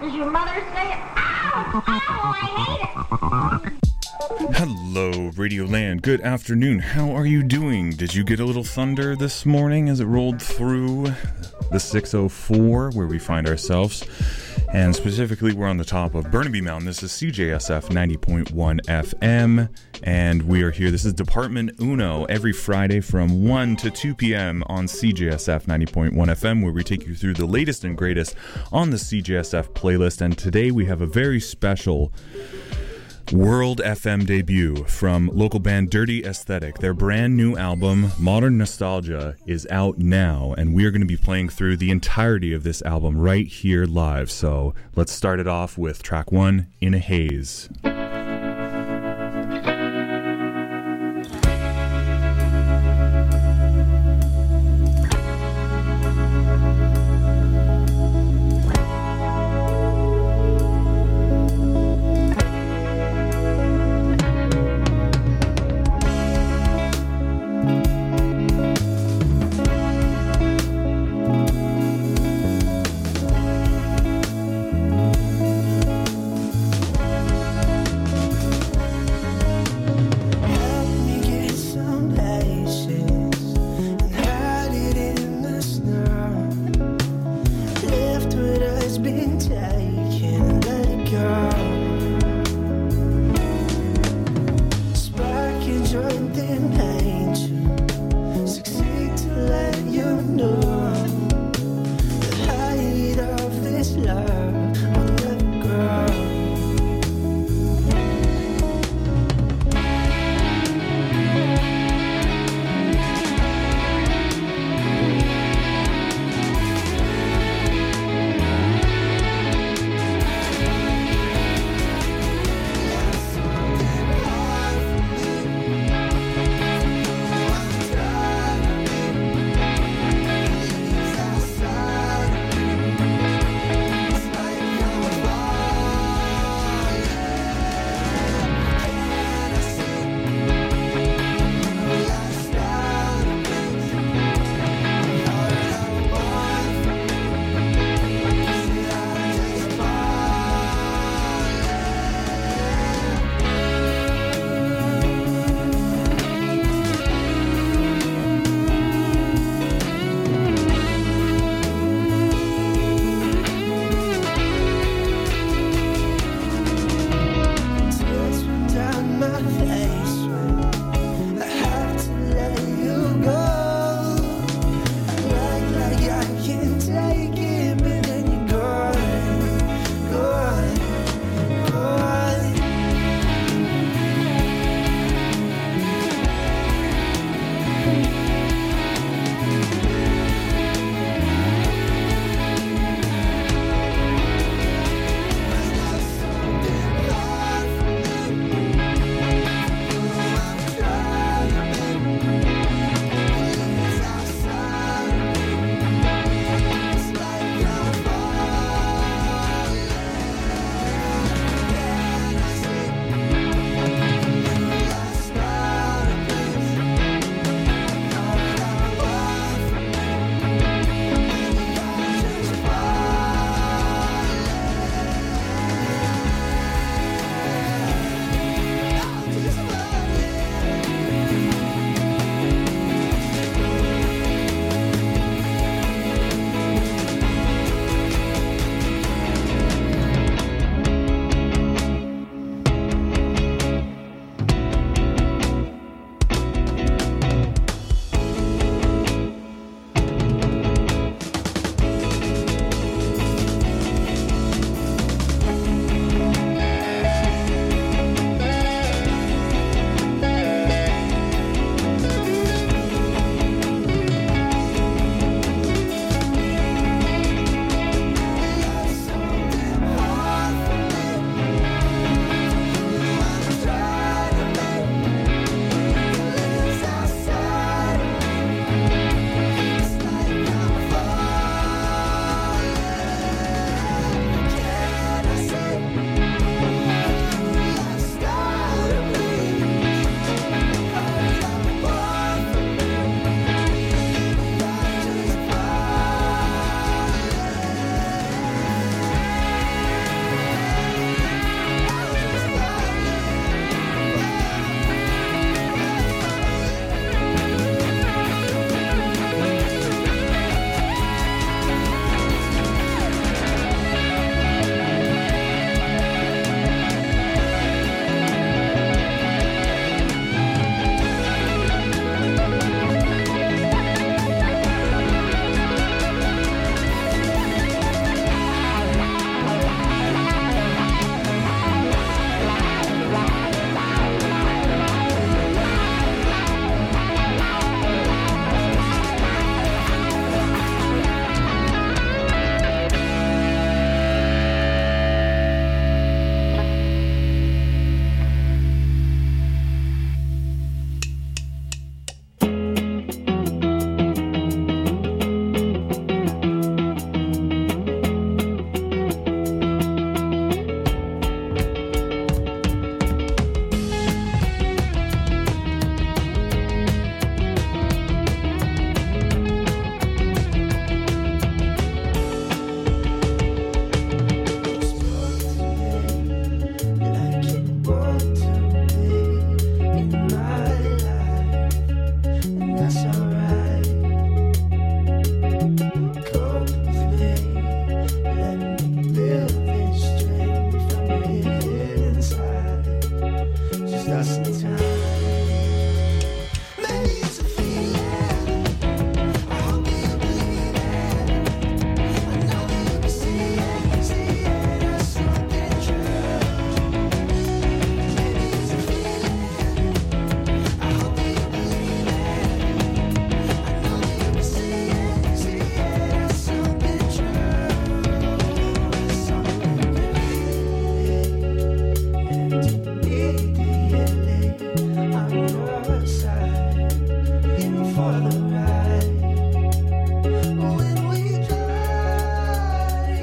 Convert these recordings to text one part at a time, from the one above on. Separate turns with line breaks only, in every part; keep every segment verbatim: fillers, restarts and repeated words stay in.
Does your mother say it? Ow! Ow! I hate it!
Hello, Radio Land. Good afternoon. How are you doing? Did you get a little thunder this morning as it rolled through the six oh four where we find ourselves? And specifically, we're on the top of Burnaby Mountain. This is C J S F ninety point one F M, and we are here. This is Department Uno every Friday from one to two p.m. on C J S F ninety point one F M, where we take you through the latest and greatest on the C J S F playlist. And today we have a very special World F M debut from local band Dirty Aesthetic. Their brand new album, Modern Nostalgia, is out now, and we are going to be playing through the entirety of this album right here live. So let's start it off with track one, In a Haze.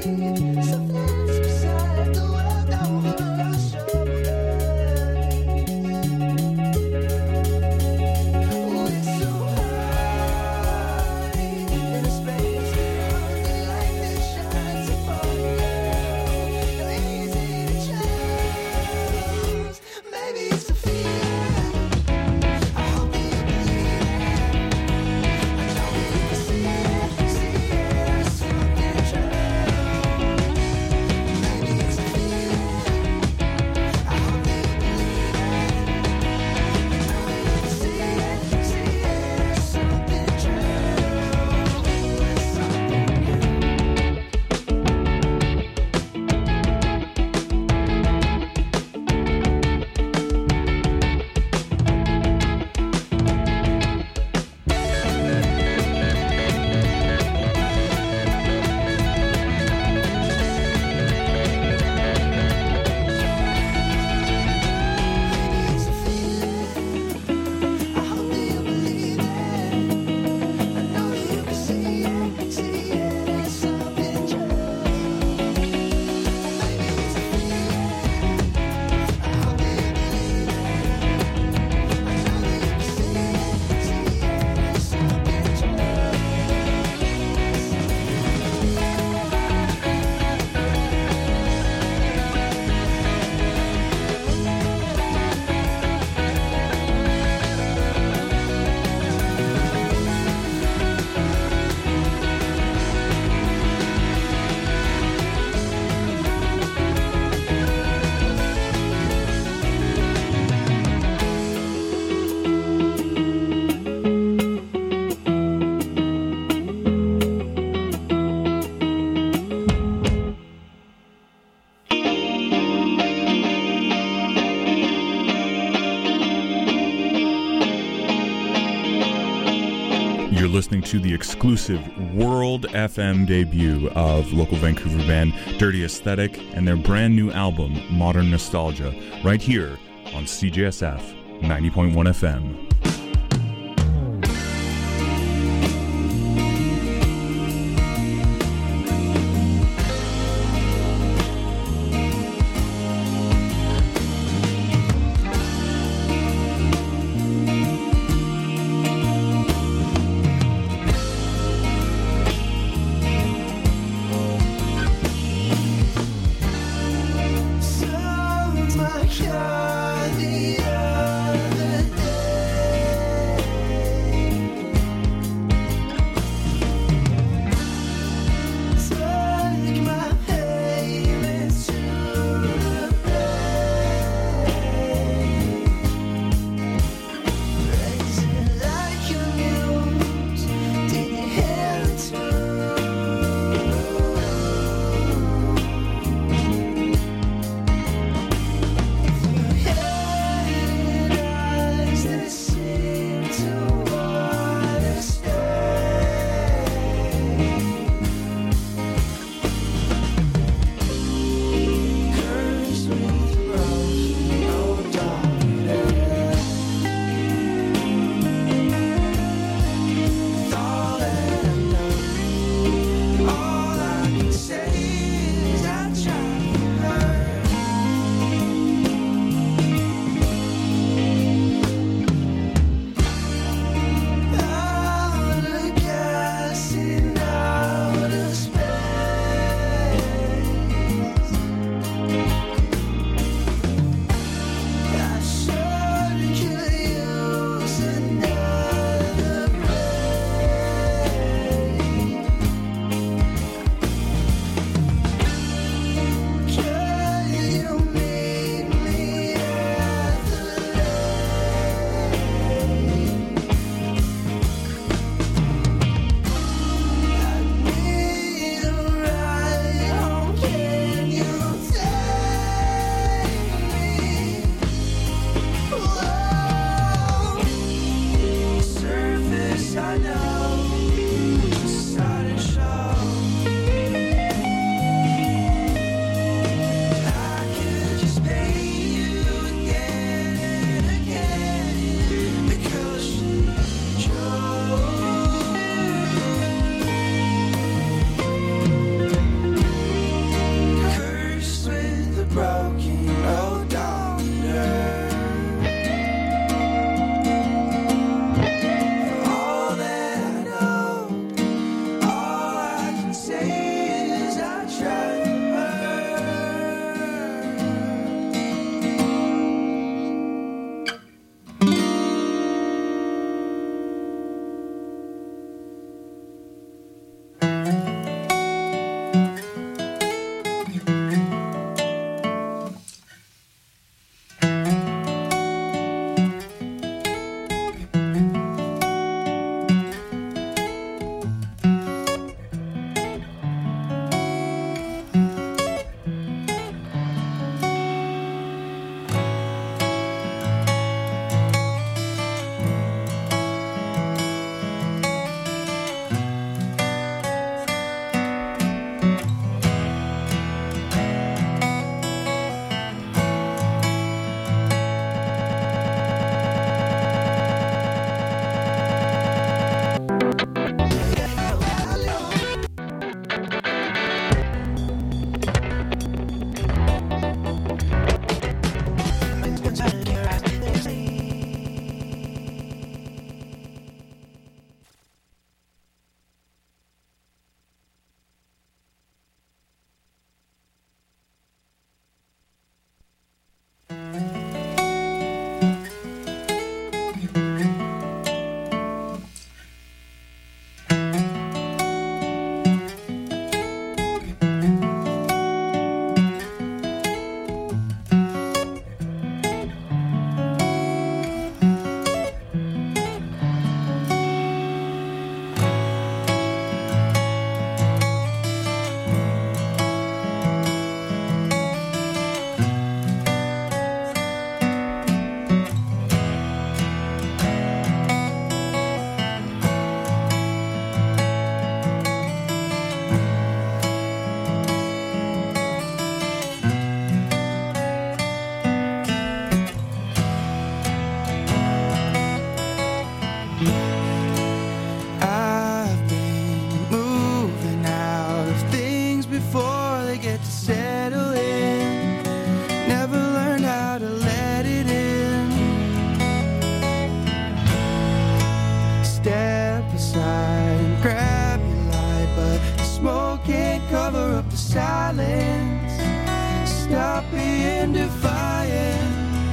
Listening to the exclusive World F M debut of local Vancouver band Dirty Aesthetic and their brand new album Modern Nostalgia, right here on C J S F ninety point one F M.
The other day to settle in. Never learned how to let it in. Step aside and grab your light, but the smoke can't cover up the silence. Stop being defiant.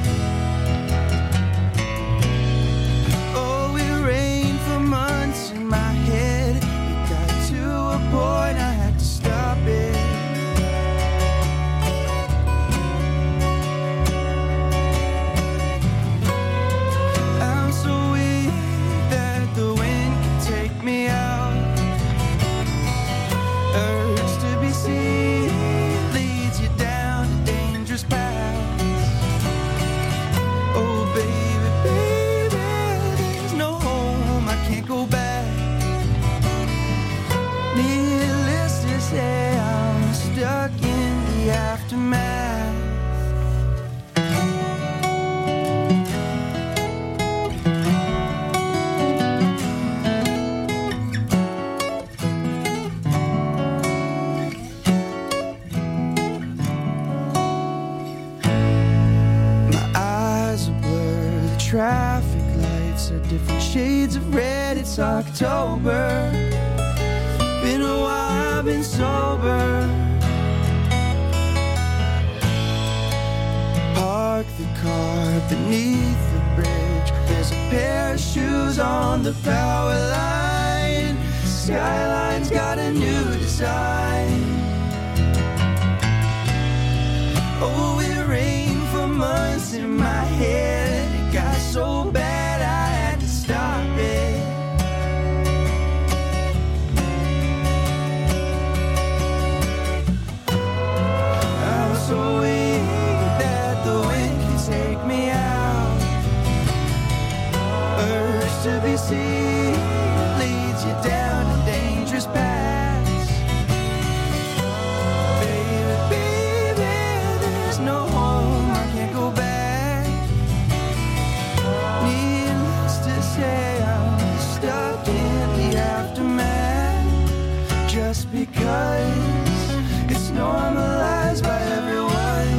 Oh, it rained for months in my head. It got to a point I had to stop it. I'm so weak that the wind can take me out. Urge to be seen leads you down a dangerous path. Oh baby, baby, there's no home, I can't go back. Needless to say, I'm stuck in the aftermath. My eyes are blurred, the traffic lights are different shades of red. It's October. Been a while, I've been sober. Park the car beneath the bridge. There's a pair of shoes on the power line. Skyline's got a new design. Oh, it rained for months in my head. It got so bad I had to stop it. I'm so weak that the wind can take me out. Urge to be seen leads you down a dangerous path. Baby, baby, there's no home, I can't go back. Needless to say, I'm stuck in the aftermath. Just because it's normalized by everyone.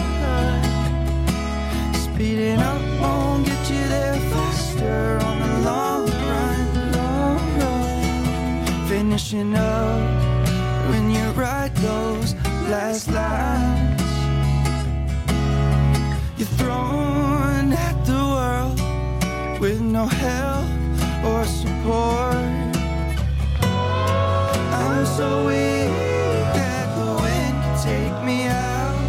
Speeding up won't get you there faster on the long run, long run. Finishing up when you write those last lines. You're thrown at the world with no help or support. I'm so weak that the wind can take me out.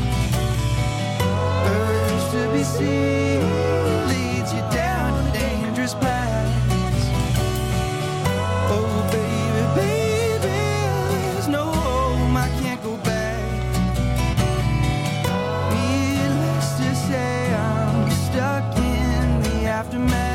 Urge to be seen leads you down a dangerous path. Oh baby, baby, there's no home, I can't go back. Needless to say, I'm stuck in the aftermath.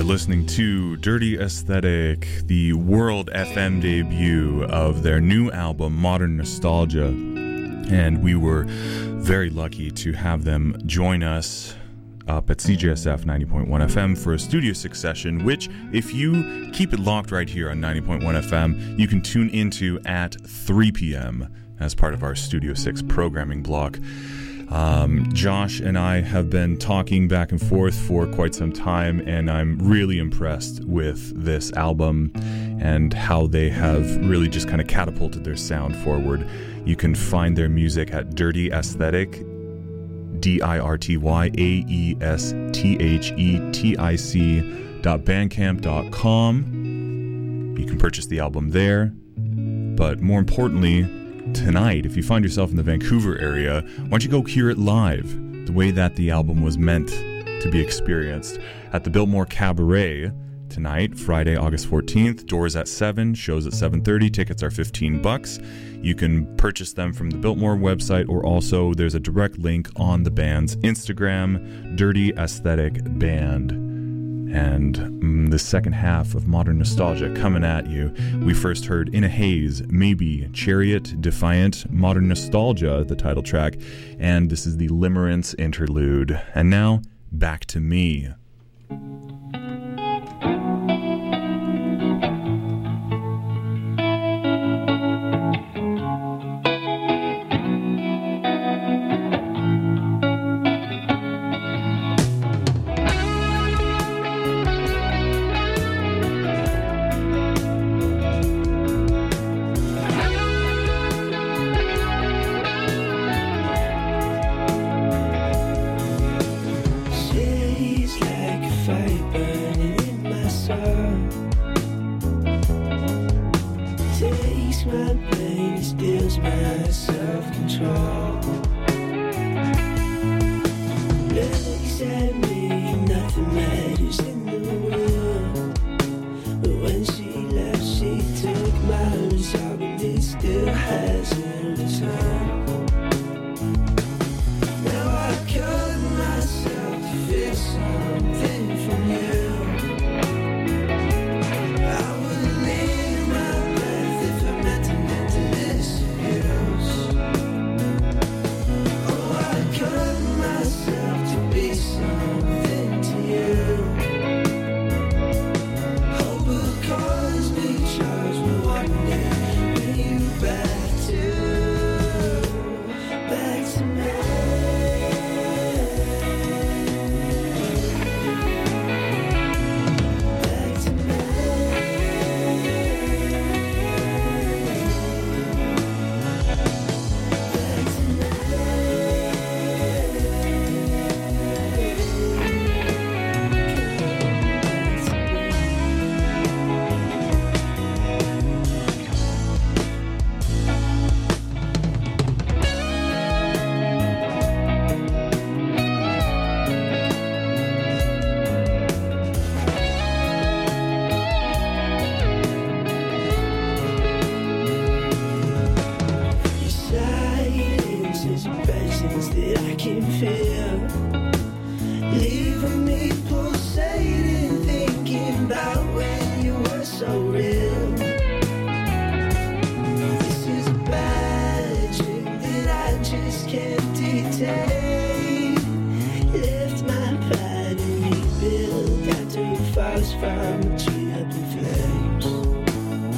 listening to Dirty Aesthetic, the world F M debut of their new album, Modern Nostalgia. And we were very lucky to have them join us up at C J S F ninety point one F M for a Studio six session, which, if you keep it locked right here on ninety point one F M, you can tune into at three p.m. as part of our Studio six programming block. Um, Josh and I have been talking back and forth for quite some time, and I'm really impressed with this album and how they have really just kind of catapulted their sound forward. You can find their music at Dirty Aesthetic, D I R T Y A E S T H E T I C dot bandcamp dot com. You can purchase the album there, but more importantly, tonight, if you find yourself in the Vancouver area, why don't you go hear it live, the way that the album was meant to be experienced, at the Biltmore Cabaret tonight, Friday, August fourteenth. Doors at seven, shows at seven thirty. Tickets are fifteen bucks. You can purchase them from the Biltmore website, or also there's a direct link on the band's Instagram, Dirty Aesthetic Band. And mm, the second half of Modern Nostalgia coming at you. We first heard In a Haze, Maybe, Chariot, Defiant, Modern Nostalgia, the title track, and this is the Limerence interlude. And now, back to me.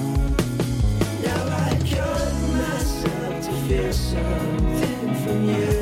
Something from you.